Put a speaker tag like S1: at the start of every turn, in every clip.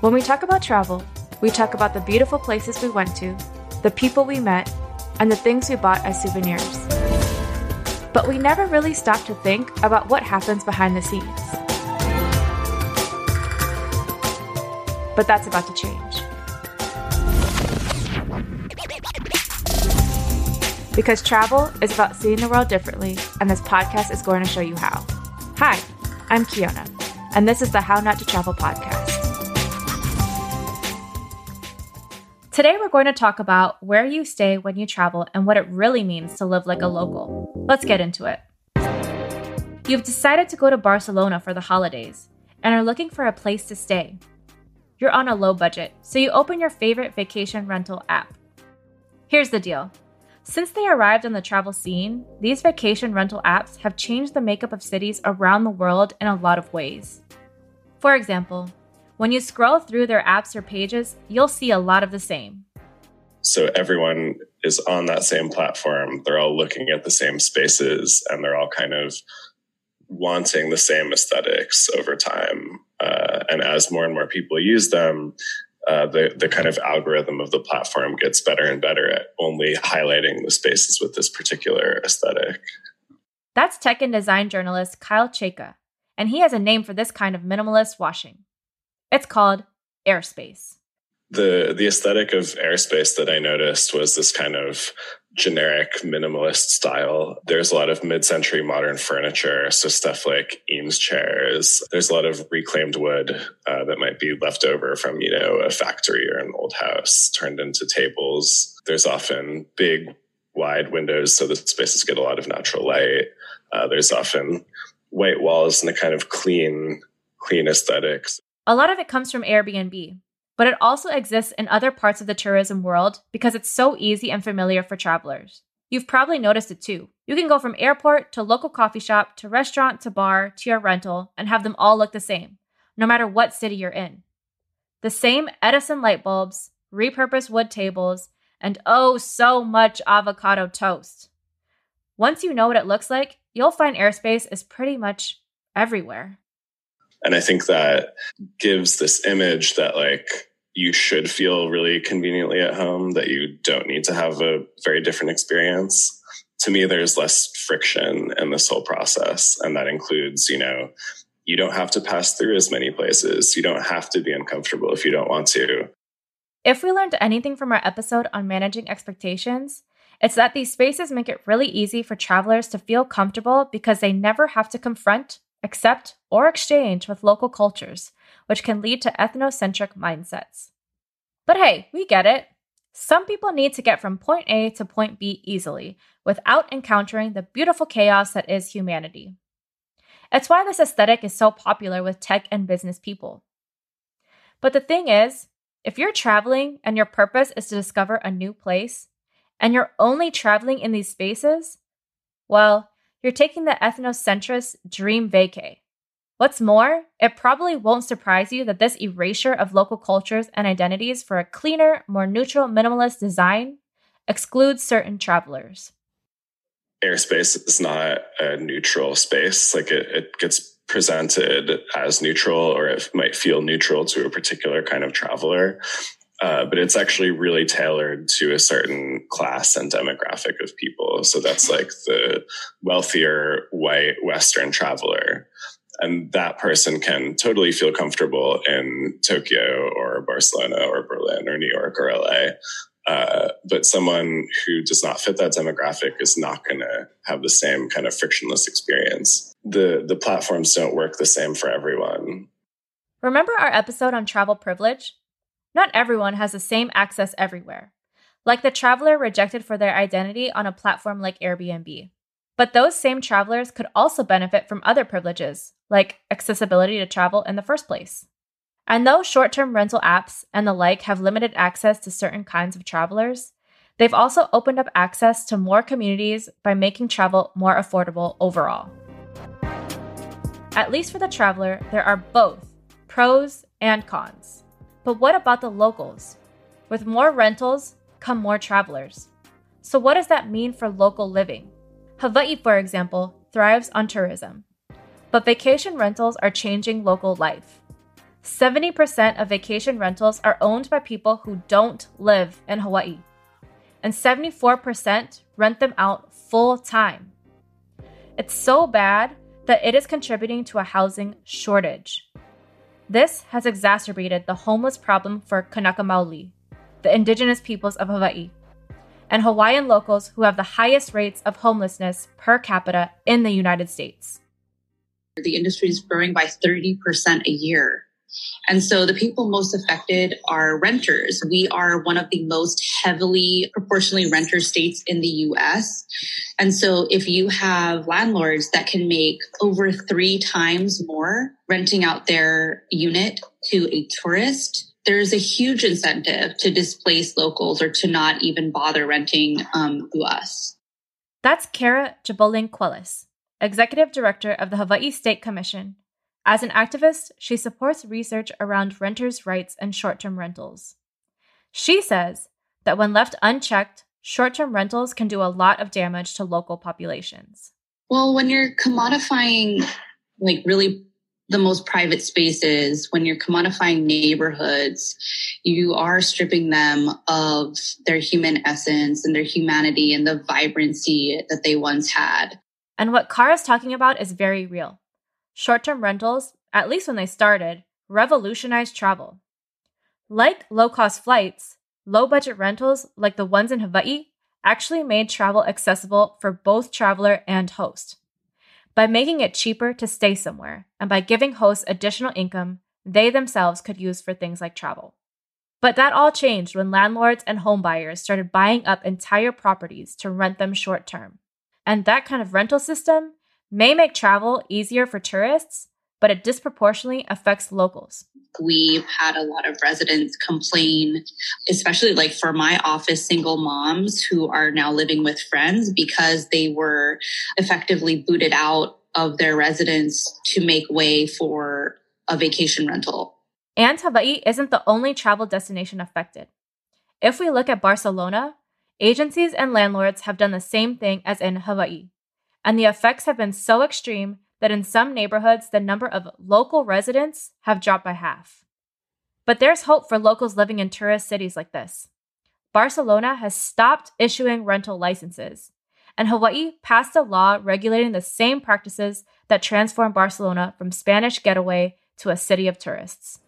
S1: When we talk about travel, we talk about the beautiful places we went to, the people we met, and the things we bought as souvenirs. But we never really stop to think about what happens behind the scenes. But that's about to change. Because travel is about seeing the world differently, and this podcast is going to show you how. Hi, I'm Kiona, and this is the How Not to Travel podcast. Today we're going to talk about where you stay when you travel and what it really means to live like a local. Let's get into it. You've decided to go to Barcelona for the holidays and are looking for a place to stay. You're on a low budget, so you open your favorite vacation rental app. Here's the deal. Since they arrived on the travel scene, these vacation rental apps have changed the makeup of cities around the world in a lot of ways. For example, when you scroll through their apps or pages, you'll see a lot of the same.
S2: So everyone is on that same platform. They're all looking at the same spaces, and they're all kind of wanting the same aesthetics over time. And as more and more people use them, the kind of algorithm of the platform gets better and better at only highlighting the spaces with this particular aesthetic.
S1: That's tech and design journalist Kyle Chayka, and he has a name for this kind of minimalist washing. It's called Airspace.
S2: The aesthetic of Airspace that I noticed was this kind of generic minimalist style. There's a lot of mid-century modern furniture, so stuff like Eames chairs. There's a lot of reclaimed wood that might be left over from, a factory or an old house turned into tables. There's often big, wide windows so the spaces get a lot of natural light. There's often white walls and a kind of clean aesthetics.
S1: A lot of it comes from Airbnb, but it also exists in other parts of the tourism world because it's so easy and familiar for travelers. You've probably noticed it too. You can go from airport to local coffee shop to restaurant to bar to your rental and have them all look the same, no matter what city you're in. The same Edison light bulbs, repurposed wood tables, and oh so much avocado toast. Once you know what it looks like, you'll find Airspace is pretty much everywhere.
S2: And I think that gives this image that you should feel really conveniently at home, that you don't need to have a very different experience. To me, there's less friction in this whole process. And that includes, you don't have to pass through as many places. You don't have to be uncomfortable if you don't want to.
S1: If we learned anything from our episode on managing expectations, it's that these spaces make it really easy for travelers to feel comfortable because they never have to confront, accept, or exchange with local cultures, which can lead to ethnocentric mindsets. But hey, we get it. Some people need to get from point A to point B easily, without encountering the beautiful chaos that is humanity. It's why this aesthetic is so popular with tech and business people. But the thing is, if you're traveling and your purpose is to discover a new place, and you're only traveling in these spaces, well, you're taking the ethnocentrist dream vacay. What's more, it probably won't surprise you that this erasure of local cultures and identities for a cleaner, more neutral, minimalist design excludes certain travelers.
S2: Airspace is not a neutral space. It gets presented as neutral, or it might feel neutral to a particular kind of traveler. But it's actually really tailored to a certain class and demographic of people. So that's the wealthier, white, Western traveler. And that person can totally feel comfortable in Tokyo or Barcelona or Berlin or New York or LA. But someone who does not fit that demographic is not going to have the same kind of frictionless experience. The platforms don't work the same for everyone.
S1: Remember our episode on travel privilege? Not everyone has the same access everywhere, like the traveler rejected for their identity on a platform like Airbnb. But those same travelers could also benefit from other privileges, like accessibility to travel in the first place. And though short-term rental apps and the like have limited access to certain kinds of travelers, they've also opened up access to more communities by making travel more affordable overall. At least for the traveler, there are both pros and cons. But what about the locals? With more rentals come more travelers. So what does that mean for local living? Hawaii, for example, thrives on tourism. But vacation rentals are changing local life. 70% of vacation rentals are owned by people who don't live in Hawaii, and 74% rent them out full time. It's so bad that it is contributing to a housing shortage. This has exacerbated the homeless problem for Kanaka Maoli, the indigenous peoples of Hawaii, and Hawaiian locals who have the highest rates of homelessness per capita in the United States.
S3: The industry is growing by 30% a year. And so the people most affected are renters. We are one of the most heavily proportionally renter states in the US. And so if you have landlords that can make over 3 times more renting out their unit to a tourist, there's a huge incentive to displace locals or to not even bother renting to us.
S1: That's Kara Jaboling-Quellis, Executive Director of the Hawaii State Commission. As an activist, she supports research around renters' rights and short-term rentals. She says that when left unchecked, short-term rentals can do a lot of damage to local populations.
S3: Well, when you're commodifying, really the most private spaces, when you're commodifying neighborhoods, you are stripping them of their human essence and their humanity and the vibrancy that they once had.
S1: And what Kara's talking about is very real. Short-term rentals, at least when they started, revolutionized travel. Like low-cost flights, low-budget rentals like the ones in Hawaii actually made travel accessible for both traveler and host. By making it cheaper to stay somewhere, and by giving hosts additional income they themselves could use for things like travel. But that all changed when landlords and homebuyers started buying up entire properties to rent them short-term. And that kind of rental system may make travel easier for tourists, but it disproportionately affects locals.
S3: We've had a lot of residents complain, especially for my office, single moms who are now living with friends because they were effectively booted out of their residence to make way for a vacation rental.
S1: And Hawaii isn't the only travel destination affected. If we look at Barcelona, agencies and landlords have done the same thing as in Hawaii. And the effects have been so extreme that in some neighborhoods, the number of local residents have dropped by half. But there's hope for locals living in tourist cities like this. Barcelona has stopped issuing rental licenses, and Hawaii passed a law regulating the same practices that transformed Barcelona from Spanish getaway to a city of tourists.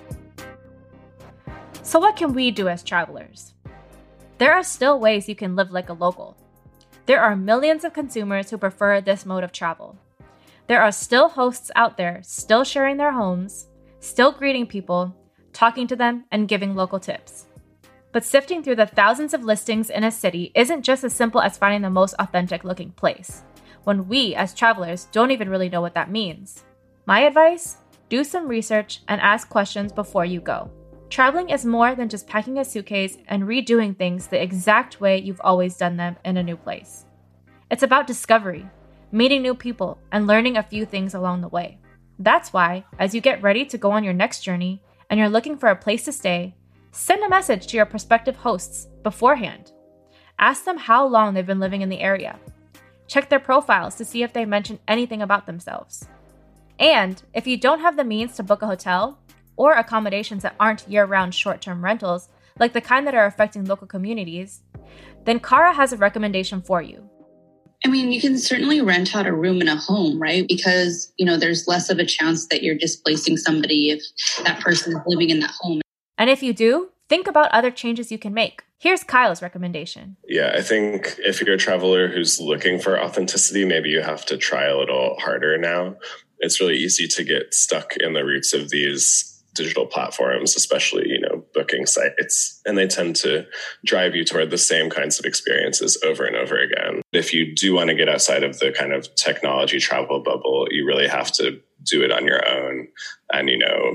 S1: So what can we do as travelers? There are still ways you can live like a local. There are millions of consumers who prefer this mode of travel. There are still hosts out there still sharing their homes, still greeting people, talking to them, and giving local tips. But sifting through the thousands of listings in a city isn't just as simple as finding the most authentic looking place, when we, as travelers, don't even really know what that means. My advice? Do some research and ask questions before you go. Traveling is more than just packing a suitcase and redoing things the exact way you've always done them in a new place. It's about discovery, meeting new people, and learning a few things along the way. That's why, as you get ready to go on your next journey and you're looking for a place to stay, send a message to your prospective hosts beforehand. Ask them how long they've been living in the area. Check their profiles to see if they mention anything about themselves. And if you don't have the means to book a hotel, or accommodations that aren't year-round short-term rentals, like the kind that are affecting local communities, then Kara has a recommendation for you.
S3: I mean, you can certainly rent out a room in a home, right? Because, there's less of a chance that you're displacing somebody if that person is living in that home.
S1: And if you do, think about other changes you can make. Here's Kyle's recommendation.
S2: Yeah, I think if you're a traveler who's looking for authenticity, maybe you have to try a little harder now. It's really easy to get stuck in the roots of these digital platforms, especially, booking sites, and they tend to drive you toward the same kinds of experiences over and over again. If you do want to get outside of the kind of technology travel bubble, you really have to do it on your own and,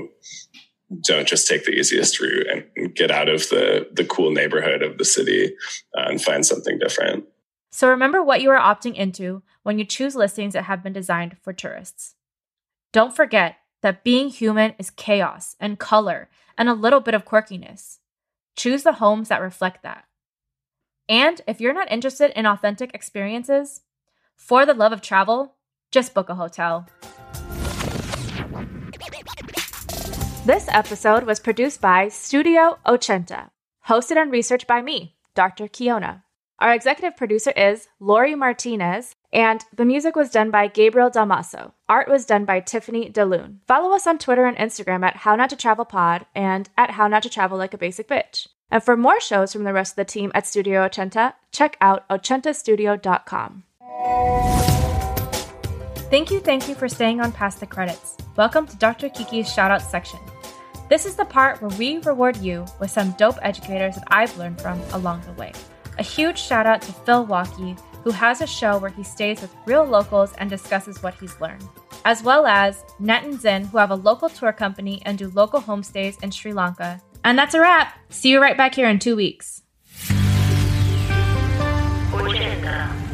S2: don't just take the easiest route and get out of the cool neighborhood of the city and find something different.
S1: So remember what you are opting into when you choose listings that have been designed for tourists. Don't forget that being human is chaos and color and a little bit of quirkiness. Choose the homes that reflect that. And if you're not interested in authentic experiences, for the love of travel, just book a hotel. This episode was produced by Studio Ochenta, hosted and researched by me, Dr. Kiona. Our executive producer is Lori Martinez, and the music was done by Gabriel Dalmaso. Art was done by Tiffany DeLune. Follow us on Twitter and Instagram at How Not to Travel Pod and at How Not to Travel Like a Basic Bitch. And for more shows from the rest of the team at Studio Ochenta, check out ochentastudio.com. Thank you for staying on past the credits. Welcome to Dr. Kiki's Shoutout section. This is the part where we reward you with some dope educators that I've learned from along the way. A huge shout out to Phil Walkie, who has a show where he stays with real locals and discusses what he's learned. As well as Net and Zin, who have a local tour company and do local homestays in Sri Lanka. And that's a wrap. See you right back here in 2 weeks. Ochenta.